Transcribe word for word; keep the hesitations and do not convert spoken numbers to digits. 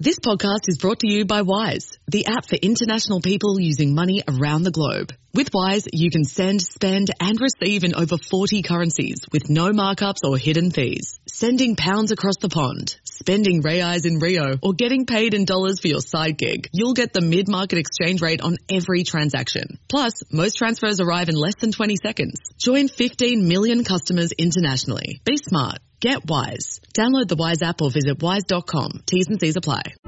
This podcast is brought to you by Wise, the app for international people using money around the globe. With Wise, you can send, spend and receive in over forty currencies with no markups or hidden fees. Sending pounds across the pond, spending reais in Rio, or getting paid in dollars for your side gig. You'll get the mid-market exchange rate on every transaction. Plus, most transfers arrive in less than twenty seconds. Join fifteen million customers internationally. Be smart. Get Wise. Download the Wise app or visit wise dot com. T's and C's apply.